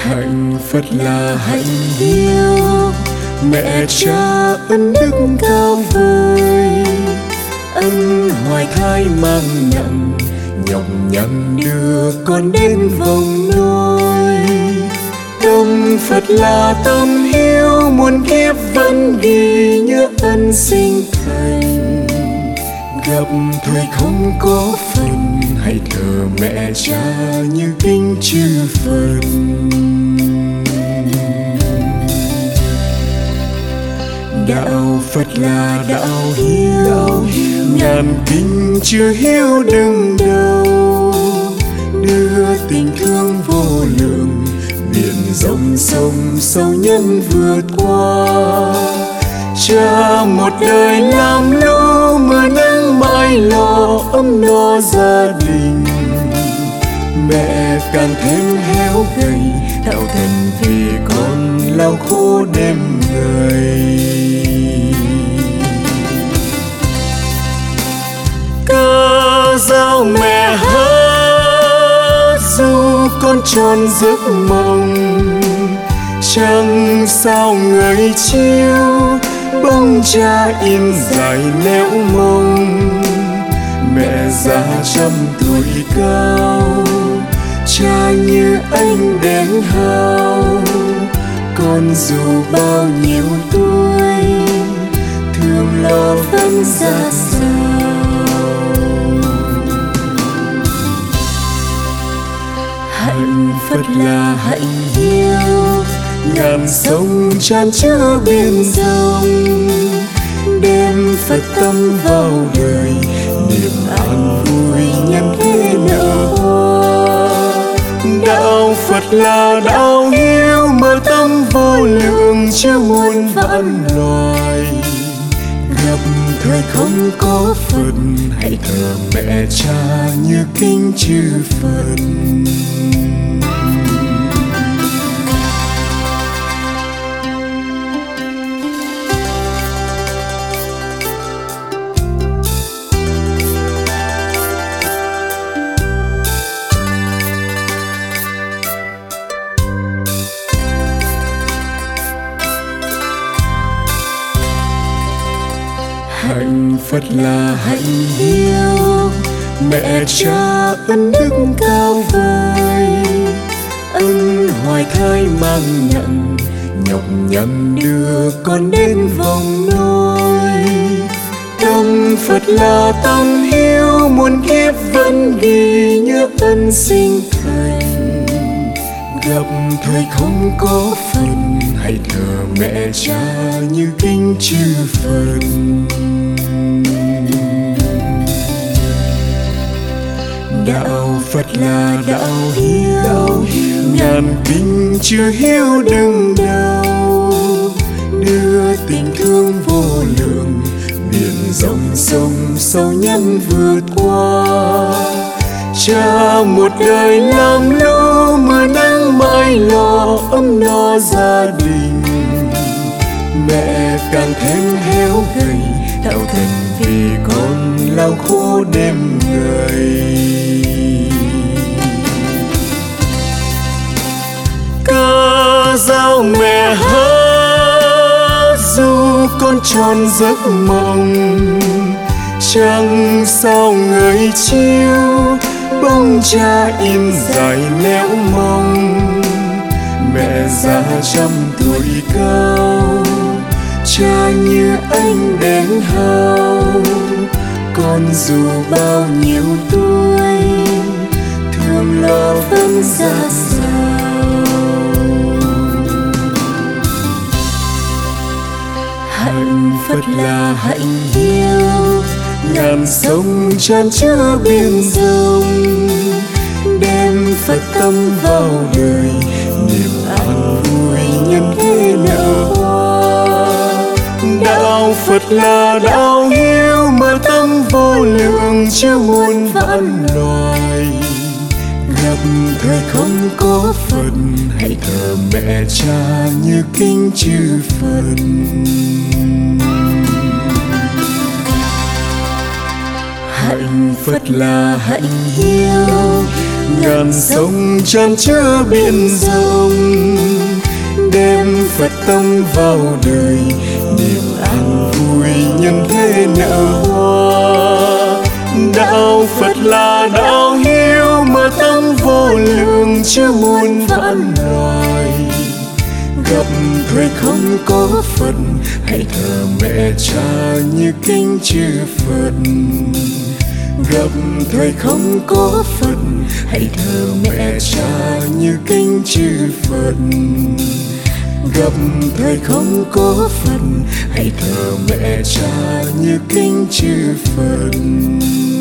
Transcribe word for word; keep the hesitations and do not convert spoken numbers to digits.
Hạnh Phật là hạnh hiếu, mẹ cha ân đức cao vời. Ân hoài thai mang nặng, nhọc nhằn đưa con đến vòng nôi. Tâm Phật là tâm hiếu, muôn kiếp vẫn ghi nhớ ân sinh thành. Gặp thời không có phần, hãy thờ mẹ cha như kính chư Phật. Đạo Phật là đạo hiếu, ngàn kinh chưa hiếu đừng đâu. Đưa tình thương vô lượng, biển rộng sông sâu nhân vượt qua. Cha một đời làm lũ, mưa nắng mãi lo ấm no gia đình. Mẹ càng thêm héo gầy, đạo thần vì con lao khổ đêm ngày. Ca dao mẹ hát, dù con tròn giấc mộng. Trăng sao người chiếu, bóng cha in dài nẻo mông. Mẹ già trăm tuổi cao, cha như anh đến hao. Con dù bao nhiêu tuổi, thương lo vẫn ra sao. Hạnh Phật là hạnh hiếu, ngàn sông tràn chứa biển rộng. Đem Phật tâm vào đời, niềm an vui nhân thế nở hoa. Đạo Phật là đạo hiếu, mở tâm vô lượng chứa muôn vạn loài. Gặp thời không có Phật, hãy thờ mẹ cha như kính chư Phật. Hạnh Phật là hạnh hiếu, mẹ cha ân đức cao vời. Ân hoài thai mang nặng, nhọc nhằn đưa con đến vòng nôi. Tâm Phật là tâm hiếu, muôn kiếp vẫn ghi nhớ ân sinh thành. Gặp thời không có phần, hãy thờ mẹ cha như kính chư Phật. Đạo Phật là đạo hiếu, ngàn kinh chưa hiếu đừng đâu. Đưa tình thương vô lượng, biển rộng sông sâu nhân vượt qua. Cha một đời làm lũ, mưa nắng mãi lo ấm no gia đình. Mẹ càng thêm héo gầy, đạo thần vì con lao khổ đêm ngày. Ca dao mẹ hát, dù con tròn giấc mộng. Trăng sao người chiếu, bóng cha in dài nẻo mông. Mẹ già trăm tuổi cao, cha như anh đến hao. Con dù bao nhiêu tuổi, thương lo vẫn ra sao. Hạnh Phật là hạnh hiếu, ngàn sông tràn chứa biển rộng. Đem Phật tâm vào đời, niềm an vui nhân thế nở hoa. Đạo Phật là đạo hiếu, mở tâm vô lượng chứa muôn vạn loài. Gặp thời không có Phật, hãy thờ mẹ cha như kính chư Phật. Hạnh Phật là hạnh hiếu, ngàn sông chan chứa biển rộng, đem Phật tông vào đời, niềm an vui nhân thế nở hoa. Đạo Phật là đạo hiếu mà tâm vô lượng chứa muôn vạn loài. Gặp thời không có Phật, hãy thờ mẹ cha như kính chư Phật. Gặp thời không có Phật, hãy thờ mẹ cha như kính chư Phật. Gặp thời không có Phật, hãy thờ mẹ cha như kính chư Phật.